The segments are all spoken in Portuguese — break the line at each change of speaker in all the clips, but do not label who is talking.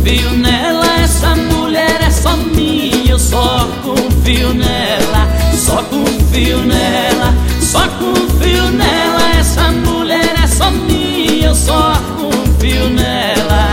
confio nela, essa mulher é só minha. Eu só confio nela, só confio nela, só confio nela. Essa mulher é só minha, eu só confio nela.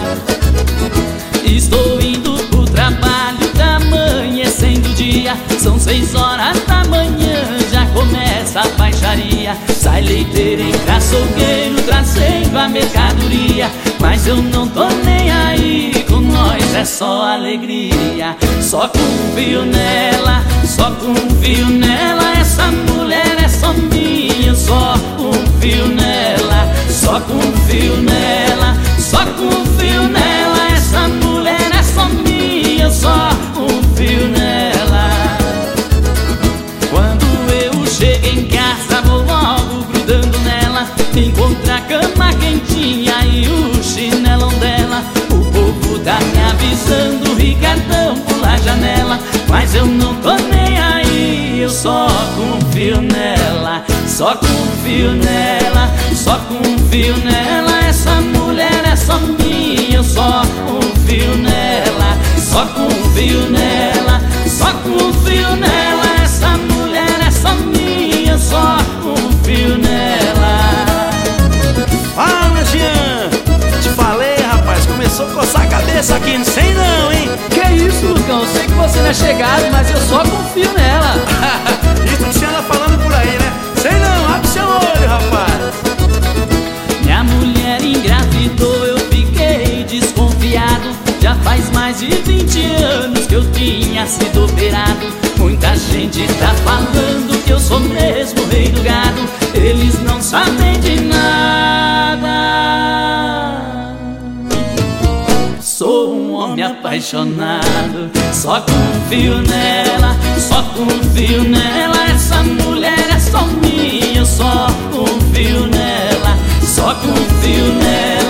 Estou indo pro trabalho, tá amanhecendo o dia. São 6 horas da manhã, já começa a baixaria. Sai leiteiro, entra açougueiro, trazendo a mercadoria. Mas eu não tô nem aí, com nós é só alegria. Só confio nela, só confio nela. Essa mulher é só minha, eu só confio nela, só confio nela, só confio nela. Essa mulher é só minha, eu só confio nela. Quando eu chego em casa, vou logo grudando nela. Encontro a cama quentinha e o chinelão dela. O povo tá me avisando, Ricardão, pula a janela. Mas eu não tô nem aí, eu só confio nela, só confio nela, só confio nela. Essa mulher é só minha, eu só confio nela, só confio nela, só confio nela. Essa mulher é só minha, eu só confio nela.
Fala, Jean! Te falei, rapaz, começou a coçar a cabeça aqui, não sei não, hein?
Que isso, Lucão? Eu sei que você não é chegado, mas eu só confio nela.
Isso que você anda falando por aí, né? Sei não, abre seu olho, rapaz.
Minha mulher engravidou, eu fiquei desconfiado. Já faz mais de 20 anos que eu tinha sido operado. Muita gente tá falando que eu sou mesmo o rei do gado. Eles não sabem de nada. Sou um homem apaixonado, só confio nela, só confio nela. Essa mulher é só minha, eu só confio nela, só confio nela.